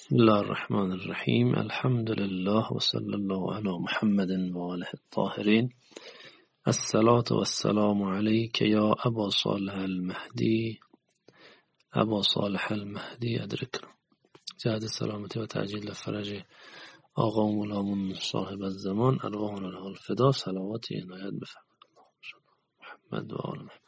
بسم الله الرحمن الرحیم. الحمد لله و صلی الله علی محمد و آله الطاهرین. الصلاة و السلام علیک یا ابا صالح المهدی. ابا صالح المهدی ادرکنا. جهد سلامتی و تعجیل فرج آقا و مولامون صاحب الزمان، ارواحنا له الفدا. صلوات عنایت بفرمایید محمد و آل محمد.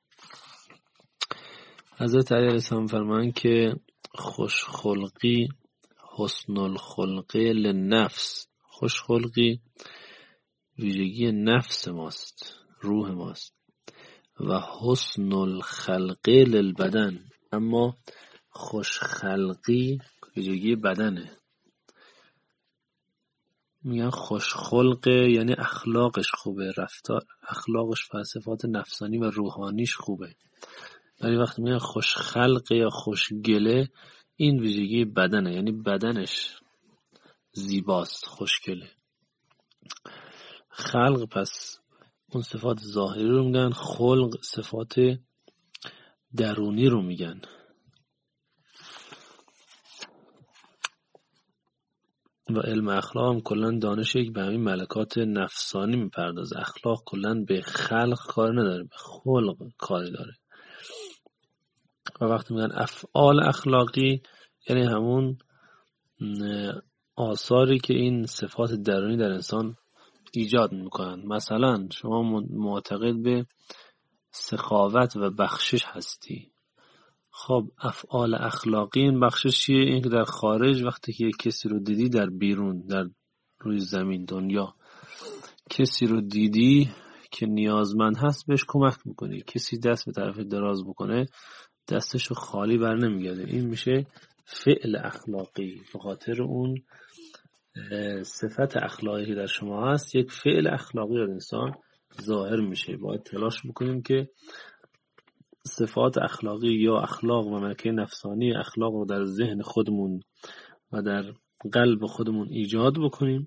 حضرت علی علیه السلام فرمایند که خوشخلقی حسن الخلقه للنفس. خوشخلقی ویژگی نفس ماست، روح ماست، و حسن الخلقه للبدن، اما خوشخلقی ویژگی بدنه. میگن خوشخلقه یعنی اخلاقش خوبه، رفتار اخلاقش و صفات نفسانی و روحانیش خوبه. ولی وقتی میگن خوشخلقه یا خوشگله، این ویژگی بدنه، یعنی بدنش زیباست، خوشگله. خلق پس اون صفات ظاهری رو میگن، خلق صفات درونی رو میگن. و علم اخلاق هم کلن دانش یک به همین ملکات نفسانی میپردازه. اخلاق کلن به خلق کار نداره، به خلق کاری داره. و وقتی میگن افعال اخلاقی یعنی همون آثاری که این صفات درونی در انسان ایجاد میکنن. مثلا شما معتقد به سخاوت و بخشش هستی، خب افعال اخلاقی این بخشش چیه؟ این که در خارج وقتی که کسی رو دیدی، در بیرون، در روی زمین دنیا کسی رو دیدی که نیازمند هست بهش کمک میکنی. کسی دست به طرف دراز بکنه دستش رو خالی بر نمیگرده. این میشه فعل اخلاقی. به خاطر اون صفت اخلاقی که در شما هست، یک فعل اخلاقی در انسان ظاهر میشه. باید تلاش بکنیم که صفات اخلاقی یا اخلاق و ملکه نفسانی اخلاق رو در ذهن خودمون و در قلب خودمون ایجاد بکنیم،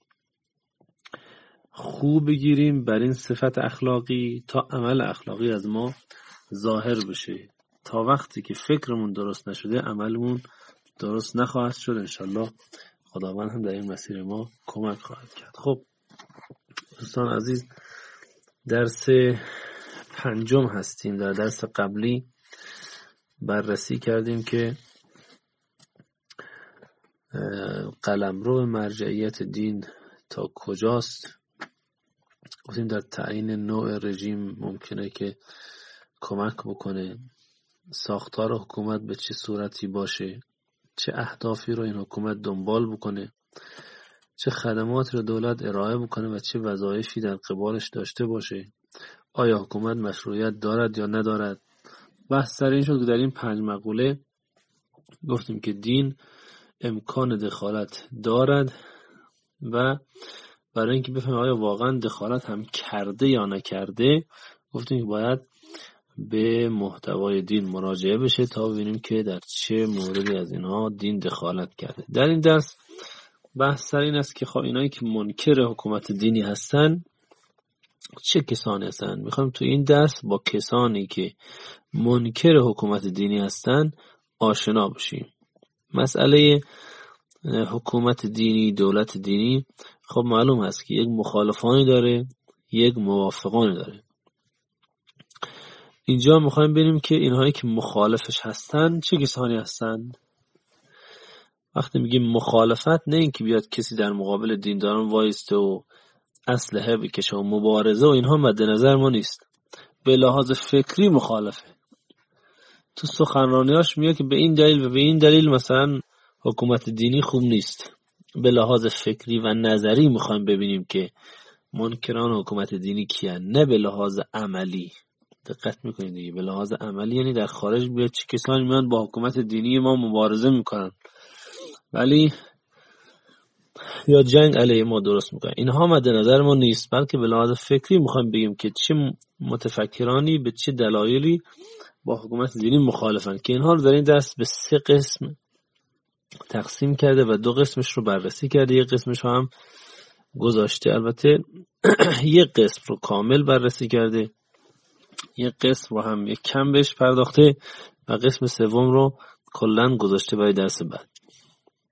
خوب بگیریم بر این صفت اخلاقی تا عمل اخلاقی از ما ظاهر بشه. تا وقتی که فکرمون درست نشده عملمون درست نخواهد شد. انشالله خداوند هم در این مسیر ما کمک خواهد کرد. خب دوستان عزیز، درس 5 هستیم. در درس قبلی بررسی کردیم که قلمرو مرجعیت دین تا کجاست. گفتیم در تعیین نوع رژیم ممکنه که کمک بکنه، ساختار حکومت به چه صورتی باشه، چه اهدافی رو این حکومت دنبال بکنه، چه خدمات رو دولت ارائه بکنه و چه وظایفی در قبالش داشته باشه، آیا حکومت مشروعیت دارد یا ندارد. بحث سر این شد که در این 5 مقوله گفتیم که دین امکان دخالت دارد و برای اینکه بفهمیم آیا واقعا دخالت هم کرده یا نکرده، گفتیم که باید به محتوای دین مراجعه بشه تا ببینیم که در چه موردی از اینها دین دخالت کرده. در این درس بحث سر این است که خب اینایی که منکر حکومت دینی هستن چه کسانی هستن. میخوایم تو این درس با کسانی که منکر حکومت دینی هستن آشنا بشیم. مسئله حکومت دینی، دولت دینی، خب معلوم هست که یک مخالفانی داره، یک موافقانی داره. اینجا میخوایم ببینیم که اینهایی که مخالفش هستن چه کسانی هستن. وقتی میگیم مخالفت، نه این که بیاد کسی در مقابل دینداران وایسته و اسلحه بکشه و مبارزه و اینها مد نظر ما نیست. به لحاظ فکری مخالفه. تو سخنرانیاش میگه که به این دلیل و به این دلیل مثلا حکومت دینی خوب نیست. به لحاظ فکری و نظری میخوایم ببینیم که منکران حکومت دینی کیان، نه به لحاظ عملی. دقت میکنید دیگه، به لحاظ عملی یعنی در خارج بیاد چه کسانی میان با حکومت دینی ما مبارزه میکنن ولی یا جنگ علیه ما درست میکنن. اینها مد نظر ما نیست، بلکه به لحاظ فکری میخوایم بگیم که چه متفکرانی به چه دلایلی با حکومت دینی مخالفن، که اینها رو در این درس به 3 قسم تقسیم کرده و 2 قسمش رو بررسی کرده، 1 قسمش رو هم گذاشته. البته 1 قسم رو کامل بررسی کرده، 1 قسم رو هم یک کم بهش پرداخته و قسم 3 رو کلن گذاشته برای درس بعد.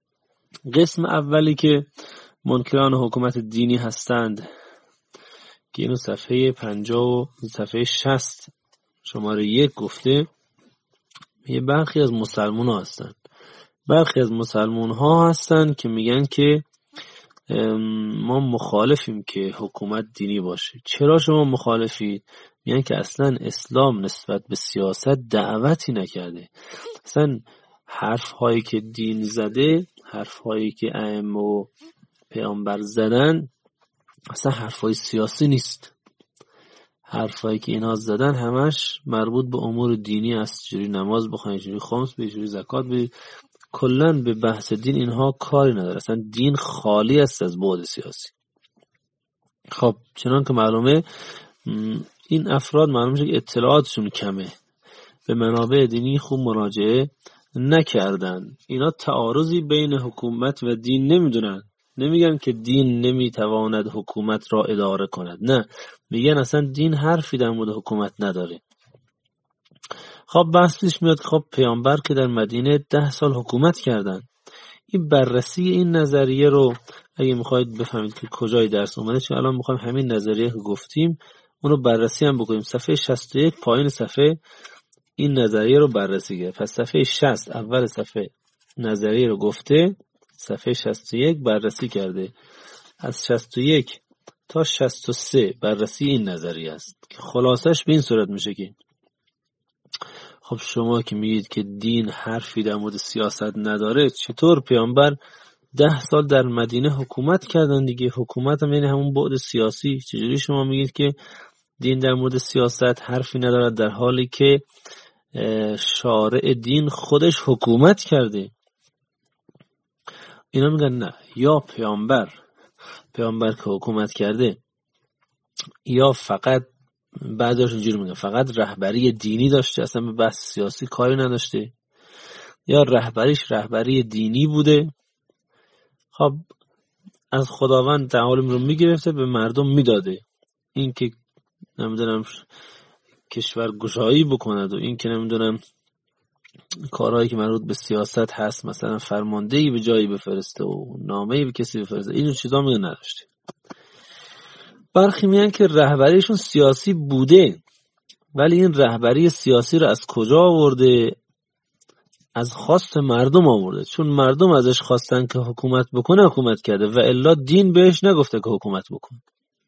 قسم اولی که منکران حکومت دینی هستند که اینو صفحه 50 و صفحه 60 شماره 1 گفته، یه برخی از مسلمان ها هستن. برخی از مسلمان ها هستن که میگن که ما مخالفیم که حکومت دینی باشه. چرا شما مخالفید؟ میگن که اصلا اسلام نسبت به سیاست دعوتی نکرده. اصلا حرف هایی که دین زده، حرف هایی که ائمه و پیامبر زدن، اصلا حرف های سیاسی نیست. حرف هایی که اینا زدن همش مربوط به امور دینی است. چجوری نماز بخونید، چجوری خمس بدید، چجوری زکات بدید. کلن به بحث دین اینها کاری نداره. اصلا دین خالی است از بعد سیاسی. خب چنان که معلومه این افراد معلومه که اطلاعاتشون کمه، به منابع دینی خوب مراجعه نکردن. اینا تعارضی بین حکومت و دین نمیدونن. نمیگن که دین نمیتواند حکومت را اداره کند، نه، میگن اصلا دین حرفی در مورد حکومت نداره. خب بحثش میاد که خب پیامبر که در مدینه 10 سال حکومت کردن. این بررسی این نظریه رو اگه میخواید بفهمید که کجای درس اومده، چون الان میخوایم همین نظریه که گفتیم اونو بررسی هم بکنیم. صفحه 61 پایین صفحه این نظریه رو بررسی کرد. پس صفحه 60 اول صفحه نظریه رو گفته، صفحه 61 بررسی کرده. از 61 تا 63 بررسی این نظریه است که خلاصش به این صورت میشه که خب شما که میگید که دین حرفی در مورد سیاست نداره، چطور پیامبر 10 سال در مدینه حکومت کردن دیگه؟ حکومت هم یعنی همون بعد سیاسی. چجوری شما میگید که دین در مورد سیاست حرفی نداره در حالی که شارع دین خودش حکومت کرده؟ اینا میگن نه، یا پیامبر که حکومت کرده، یا فقط بعضی‌هاش اینجوری میگن فقط رهبری دینی داشته، اصلا به بحث سیاسی کاری نداشته، یا رهبریش رهبری دینی بوده. خب از خداوند تعالیم رو میگرفته به مردم میداده، این که نمیدونم کشور گشایی بکند و این که نمیدونم کارهایی که مربوط به سیاست هست مثلا فرماندهی به جایی بفرسته و نامه‌ای به کسی بفرسته، این چیزا میگه نداشته. برخی میگن که رهبریشون سیاسی بوده، ولی این رهبری سیاسی رو از کجا آورده؟ از خواست مردم آورده، چون مردم ازش خواستن که حکومت بکنه حکومت کرده، و الا دین بهش نگفته که حکومت بکن.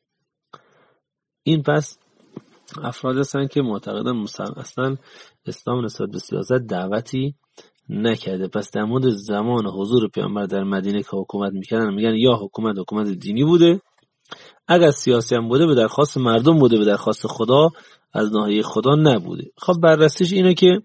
این پس افراد هستن که معتقدن اصلا اسلام نسبت به سیاست دعوتی نکرده. پس در مورد زمان حضور پیامبر در مدینه که حکومت میکردن میگن یا حکومت دینی بوده، اگر سیاسی هم بوده به درخواست مردم بوده، به درخواست خدا، از ناحیه خدا نبوده. خب بررسیش اینه که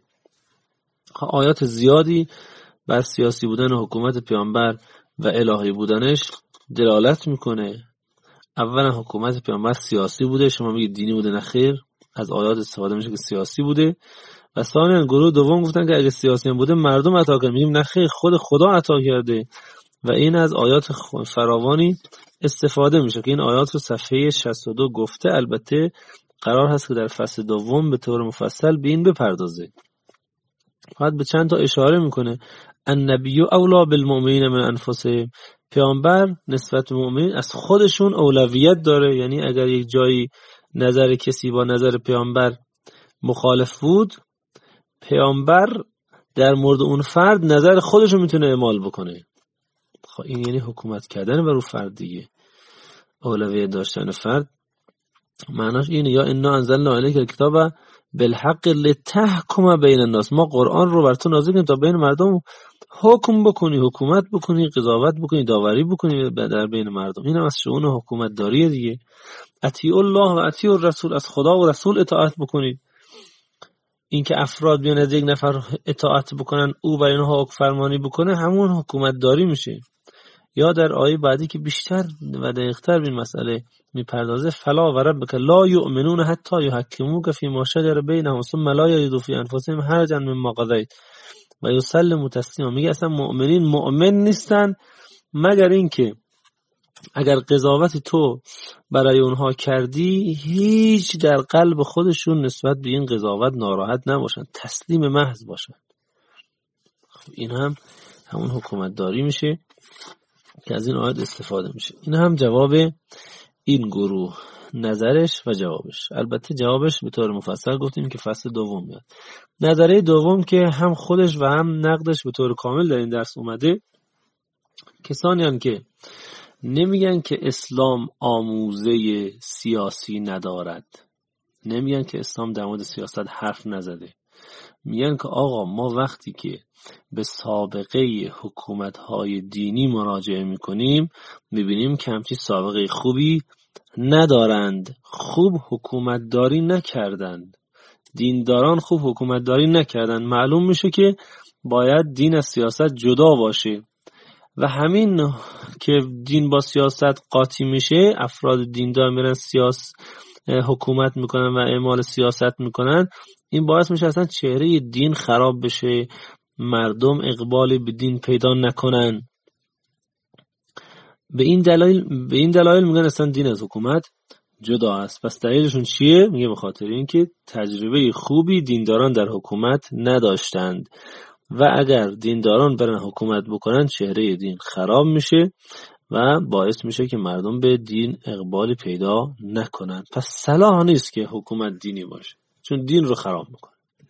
آیات زیادی بر سیاسی بودن حکومت پیامبر و الهی بودنش دلالت میکنه. اولا حکومت پیامبر سیاسی بوده، شما میگید دینی بوده، نه خیر، از آیات استفاده میشه که سیاسی بوده. و ثانیا گروه دوم گفتن که اگه سیاسی هم بوده مردم عطا کردن، میگیم نه خیر، خود خدا عطا کرده. و این از آیات فراوانی استفاده میشه که این آیات رو صفحه 62 گفته. البته قرار هست که در فصل دوم به طور مفصل به این بپردازه. فقط به چند تا اشاره میکنه. النبی اولا بالمؤمنین من انفسهم، پیامبر نسبت به مؤمنین از خودشون اولویت داره. یعنی اگر یک جایی نظر کسی با نظر پیامبر مخالف بود، پیامبر در مورد اون فرد نظر خودشو میتونه اعمال بکنه. خب این یعنی حکومت کردن بر اون فرد دیگه، اولویت داشتن فرد. معناش اینه یا انا انزلنا الیک الکتاب بالحق لتحکم بین الناس، ما قرآن رو بر تو نازل کردیم تا بین مردم حکم بکنی، حکومت بکنی، قضاوت بکنی، داوری بکنی در بین مردم. این هم از شؤون حکومت داریه دیگه. اطیعوا الله و اطیعوا الرسول، از خدا و رسول اطاعت بکنید. این که افراد بیان از یک نفر اطاعت بکنن او برای اینها حکم فرمانی بکنه، همون حکومت داری میشه. یا در آیه بعدی که بیشتر و دقیق‌تر به این مسئله میپردازه، فلا و ربک لا یؤمنون حتی یحکموک فیما شجر بینهم ثم لا یجدوا فی انفسهم حرجا مما قضیت و یسلموا تسلیما. میگه اصلا مؤمنین مؤمن نیستن مگر اینکه اگر قضاوت تو برای اونها کردی هیچ در قلب خودشون نسبت به این قضاوت ناراحت نباشن، تسلیم محض باشن. خب این هم همون حکومتداری میشه که از این آیات استفاده میشه. این هم جواب این گروه، نظرش و جوابش. البته جوابش به طور مفصل گفتیم که فصل دوم میاد. نظریه دوم که هم خودش و هم نقدش به طور کامل در این درس اومده، کسانی هستند که نمیگن که اسلام آموزه سیاسی ندارد، نمیگن که اسلام در مورد سیاست حرف نزده، میگن که آقا ما وقتی که به سابقه حکومت‌های دینی مراجعه میکنیم میبینیم که همچین سابقه خوبی ندارند، خوب حکومتداری نکردند، دینداران خوب حکومتداری نکردند. معلوم میشه که باید دین از سیاست جدا باشه و همین که دین با سیاست قاطی میشه، افراد دیندار میرن حکومت میکنن و اعمال سیاست میکنن، این باعث میشه اصلا چهره دین خراب بشه، مردم اقبالی به دین پیدا نکنن. به این دلایل میگن اصلا دین از حکومت جدا است. پس دلیلشون چیه؟ میگه به خاطر اینکه تجربه خوبی دینداران در حکومت نداشتند و اگر دینداران برن حکومت بکنن چهره دین خراب میشه و باعث میشه که مردم به دین اقبالی پیدا نکنن. پس صلاح نیست که حکومت دینی باشه، چون دین رو خراب میکنه.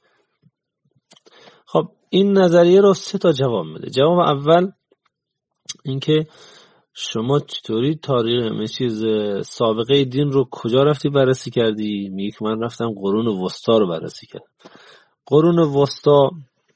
خب این نظریه رو 3 جواب میده. جواب اول اینکه شما چطوری تاریخ سابقه دین رو کجا رفتی بررسی کردی؟ میگه که من رفتم قرون وسطا رو بررسی کردم. قرون وسطا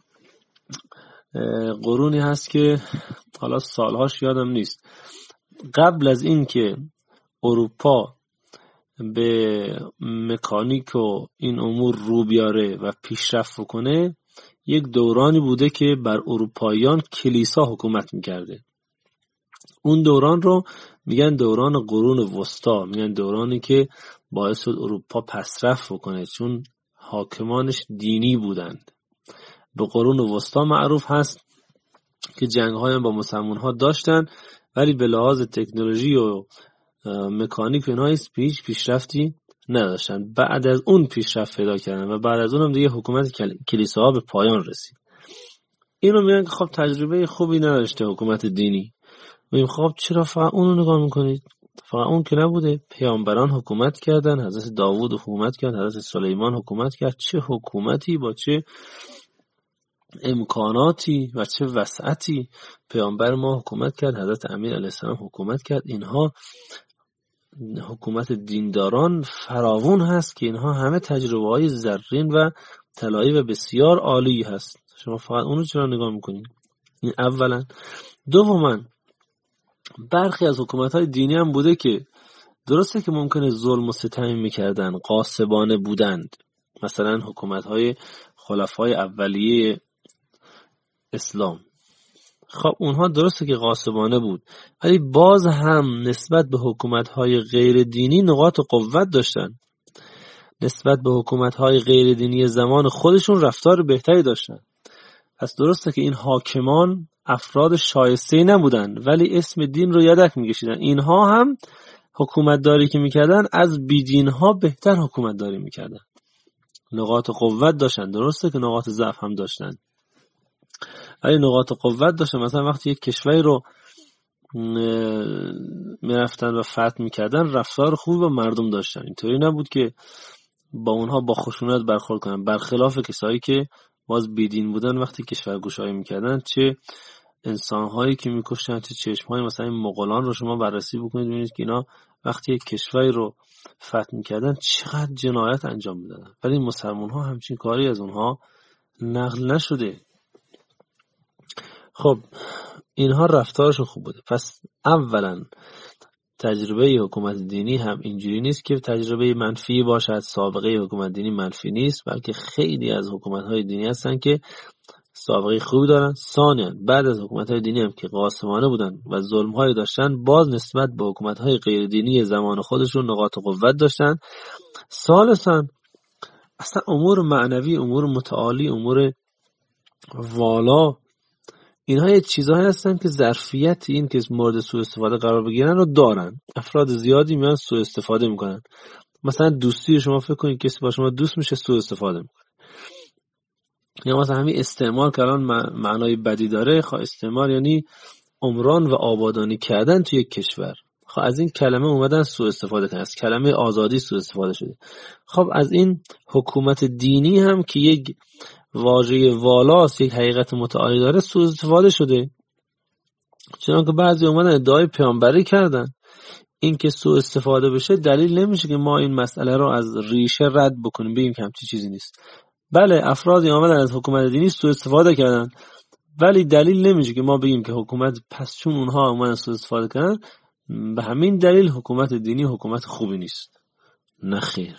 قرونی هست که حالا سالهاش یادم نیست، قبل از این که اروپا به مکانیک و این امور رو بیاره و پیشرفت کنه، یک دورانی بوده که بر اروپاییان کلیسا حکومت میکرده. اون دوران رو میگن دوران قرون وسطا، میگن دورانی که باعث شد اروپا پسرفت کنه چون حاکمانش دینی بودند. به قرون وسطا معروف هست که جنگ‌های با مسلمان‌ها داشتن ولی به لحاظ تکنولوژی و مکانیک و اینها هیچ پیشرفتی نداشتن. بعد از اون پیشرفت پیدا کردن و بعد از اون هم دیگه حکومت کلیساها به پایان رسید. اینو میگن که خب تجربه خوبی نداشته حکومت دینی. میگیم خب چرا فقط اون رو نگاه میکنید؟ فقط اون که نبوده، پیامبران حکومت کردن، حضرت داوود حکومت کرد، حضرت سلیمان حکومت کرد. چه حکومتی با چه امکاناتی و چه وسعتی پیامبر ما حکومت کرد، حضرت امیر علیه السلام حکومت کرد. اینها حکومت دینداران فراوون هست که اینها همه تجربه های زرین و طلایی و بسیار عالی هست. شما فقط اونو چرا نگاه میکنید؟ این اولا. دوما برخی از حکومت های دینی هم بوده که درسته که ممکنه ظلم و ستم میکردن، غاصبانه بودند، مثلا حکومت های خلفای اولیه اسلام. خب اونها درسته که غاصبانه بود ولی باز هم نسبت به حکومت‌های غیر دینی نقاط قوت داشتن، نسبت به حکومت‌های غیر دینی زمان خودشون رفتار بهتری داشتن. پس درسته که این حاکمان افراد شایسته‌ای نبودن ولی اسم دین رو یدک می‌کشیدن. اینها هم حکومتداری که می‌کردن از بیدین‌ها بهتر حکومتداری می‌کردن، نقاط قوت داشتن. درسته که نقاط ضعف هم داشتن ولی نقاط قوت داشتن. مثلا وقتی یک کشوری رو میرفتن و فتح میکردن رفتار خوبی با مردم داشتن، اینطوری نبود که با اونها با خشونت برخورد کنن، برخلاف کسایی که باز بیدین بودن وقتی کشورگشایی میکردن چه انسانهایی که میکشتن، چه چشمهایی. مثلا این مغولان رو شما بررسی بکنید ببینید که اینا وقتی یک کشوری رو فتح میکردن چقدر جنایت انجام میدادن، ولی مسلمان ها همچین کاری از اونها نقل نشده. خب اینها رفتارشون خوب بوده. پس اولا تجربه حکومت دینی هم اینجوری نیست که تجربه منفی باشد، سابقه حکومت دینی منفی نیست، بلکه خیلی از حکومت‌های دینی هستن که سابقه خوبی دارن. ثانیاً بعد از حکومت‌های دینی هم که غاصبانه بودن و ظلم‌های داشتن، باز نسبت به حکومت‌های غیر دینی زمان خودشون نقاط قوت داشتن. ثالثاً اصلا امور معنوی، امور متعالی، امور والا، اینها یه چیزهایی هستن که ظرفیت این که مورد سوء استفاده قرار بگیرن رو دارن. افراد زیادی میان سوء استفاده میکنن. مثلا دوستی شما فکر کنید کسی با شما دوست میشه سوء استفاده میکنه. یا مثلا همین استعمار که الان معنای بدی داره، استعمار یعنی عمران و آبادانی کردن توی یک کشور. خب از این کلمه اومدن سوء استفاده کردن، از کلمه آزادی سوء استفاده شده. خب از این حکومت دینی هم که یک واژه والاست، یک حقیقت متعالی داره، سوء استفاده شده. چنانکه بعضی اومدن ادعای پیامبری کردن. این که سوء استفاده بشه دلیل نمیشه که ما این مسئله رو از ریشه رد بکنیم، بگیم که همچین چیزی نیست. بله افرادی اومدن از حکومت دینی سوء استفاده کردن، ولی دلیل نمیشه که ما بگیم که حکومت پس چون اونها اومدن سوء استفاده کردن به همین دلیل حکومت دینی حکومت خوبی نیست. نه خیر.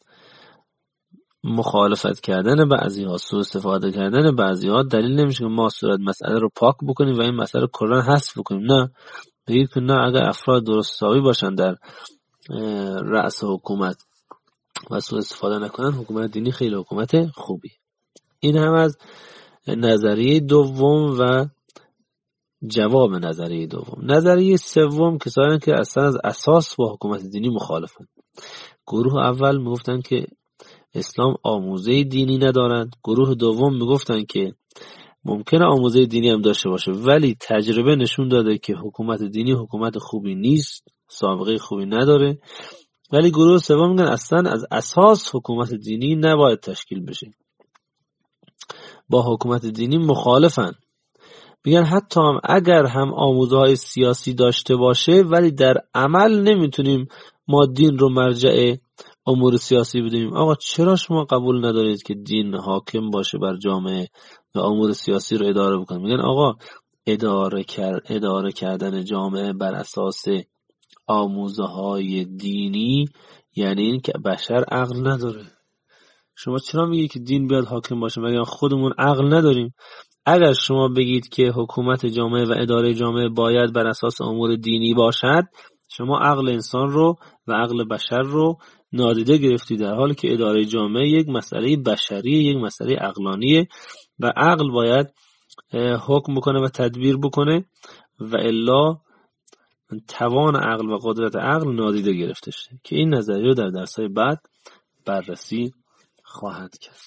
مخالفت کردن بعضی‌ها، سوء استفاده کردن بعضی‌ها دلیل نمیشه که ما صورت مسئله رو پاک بکنیم و این مسئله رو کلاً حذف بکنیم. نه، بگید که نه، اگر افراد درست حسابی باشن در رأس حکومت و سوء استفاده نکنن، حکومت دینی خیلی حکومت خوبی. این هم از نظریه دوم و جواب نظریه دوم. نظریه سوم کسانی که اصلا از اساس با حکومت دینی مخالفن. گروه اول میگفتن که اسلام آموزه دینی ندارد. گروه دوم میگفتن که ممکنه آموزه دینی هم داشته باشه ولی تجربه نشون داده که حکومت دینی حکومت خوبی نیست، سابقه خوبی نداره. ولی گروه سوم میگن اصلا از اساس حکومت دینی نباید تشکیل بشه. با حکومت دینی مخالفن. میگن حتی هم اگر هم آموزه‌های سیاسی داشته باشه ولی در عمل نمیتونیم ما دین رو مرجع امور سیاسی بدونیم. آقا چرا شما قبول ندارید که دین حاکم باشه بر جامعه و امور سیاسی رو اداره بکنه؟ میگن آقا اداره کردن جامعه بر اساس آموزه‌های دینی یعنی این که بشر عقل نداره. شما چرا میگید که دین بیاد حاکم باشه مگر خودمون عقل نداریم؟ اگر شما بگید که حکومت جامعه و اداره جامعه باید بر اساس امور دینی باشد، شما عقل انسان رو و عقل بشر رو نادیده گرفتید، در حالی که اداره جامعه یک مسئله بشریه، یک مسئله عقلانیه و عقل باید حکم بکنه و تدبیر بکنه و الا توان عقل و قدرت عقل نادیده گرفته شده که این نظریه در درس‌های بعد بررسی خواهد کرد.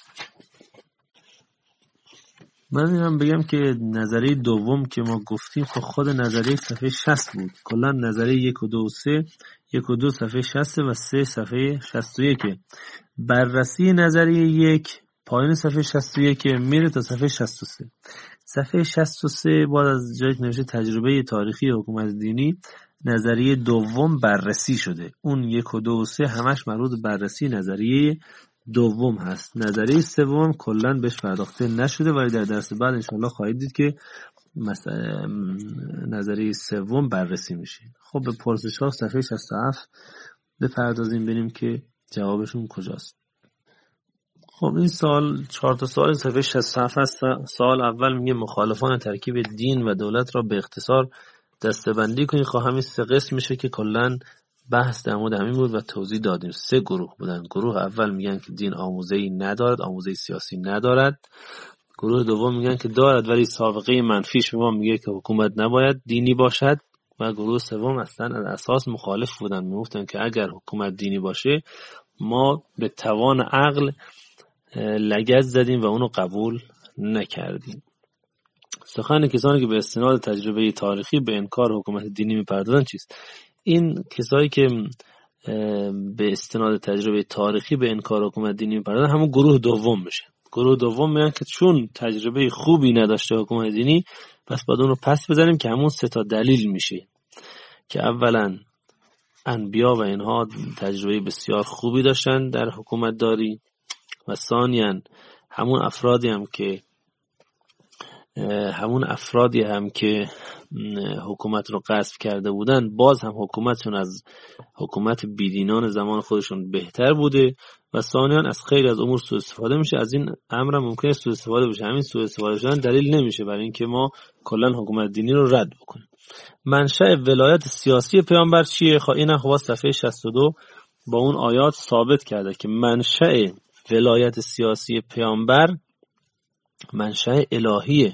من اینم بگم که نظریه دوم که ما گفتیم خود نظریه صفحه 60 بود. کلا نظریه 1 و 2 و 3، 1 و 2 صفحه 60 و 3 صفحه 61. بررسی نظریه 1 پایین صفحه 61 میره تا صفحه 63. صفحه 63 بعد از جایی که نوشته تجربه تاریخی حکومت دینی، نظریه دوم بررسی شده. اون 1 و 2 و 3 همش مربوط به بررسی نظریه دوم هست. نظریه سوم کلا بهش پرداخته نشده ولی در درس بعد انشالله خواهید دید که نظریه سوم بررسی میشه. خب به پرسش‌ها صفحه 67 بپردازیم ببینیم که جوابشون کجاست. خب این سوال 4 تا سوال صفحه 67 هست. سوال اول میگه مخالفان ترکیب دین و دولت را به اختصار دسته‌بندی کنید. خب همین 3 قسم میشه که کلا بحث در مورد همین بود و توضیح دادیم. 3 گروه بودن. گروه اول میگن که دین آموزه‌ای ندارد، آموزه سیاسی ندارد. گروه دوم میگن که دارد ولی سابقه منفیش به ما میگه که حکومت نباید دینی باشد. و گروه سوم اصلا از اساس مخالف بودن، میگفتن که اگر حکومت دینی باشه ما به توان عقل لگد زدیم و اونو قبول نکردیم. سخن کسانی که به استناد تجربه تاریخی به انکار حکومت دینی میپردازن چیست؟ این کسایی که به استناد تجربه تاریخی به انکار حکومت دینی میپردازن همون گروه دوم میشه. گروه دوم میگن که چون تجربه خوبی نداشته حکومت دینی پس باید اون رو پس بزنیم که همون 3 تا دلیل میشه که اولا انبیا و اینها تجربه بسیار خوبی داشتن در حکومت داری و ثانیاً همون افرادی هم که حکومت رو غصب کرده بودن باز هم حکومتشون از حکومت بیدینان زمان خودشون بهتر بوده و ثانیاً از خیلی از امور سوء استفاده میشه. از این امر ممکنه سوء استفاده بشه. همین سوء استفاده شدن دلیل نمیشه برای اینکه ما کلا حکومت دینی رو رد بکنیم. منشأ ولایت سیاسی پیامبر چیه؟ این خب صفحه 62 با اون آیات ثابت کرده که منشأ ولایت سیاسی پیامبر منشأ الهیه.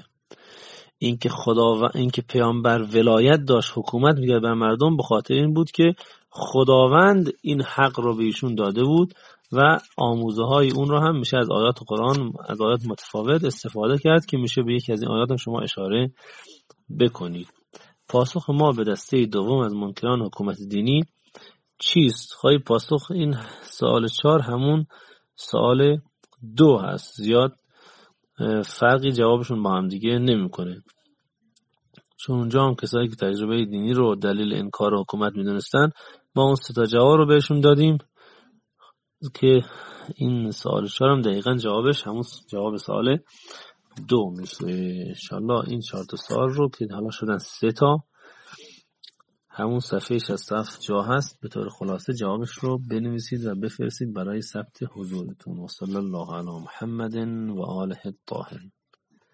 اینکه پیامبر ولایت داشت، حکومت می‌کرد بر مردم، به خاطر این بود که خداوند این حق رو به ایشون داده بود و آموزه های اون رو هم میشه از آیات قرآن، از آیات متفاوت استفاده کرد که میشه به یکی از این آیات هم شما اشاره بکنید. پاسخ ما به دسته دوم از منکران حکومت دینی چیست؟ خواهی پاسخ این سوال 4 همون سوال 2 هست، زیاد فرقی جوابشون با هم دیگه نمیکنه، چون اونجا هم کسایی که تجربه دینی رو دلیل انکار حکومت میدونستن ما اون 3 تا جواب رو بهشون دادیم که این سوال 4 هم دقیقاً جوابش همون جواب سوال 2 میشه. انشالله این 4 تا سوال رو که حالا شدن 3 تا، همون صفحه 67 جا هست، به طور خلاصه جوابش رو بنویسید و بفرستید برای ثبت حضورتون. و صلی الله علی محمد و آله الطاهرین.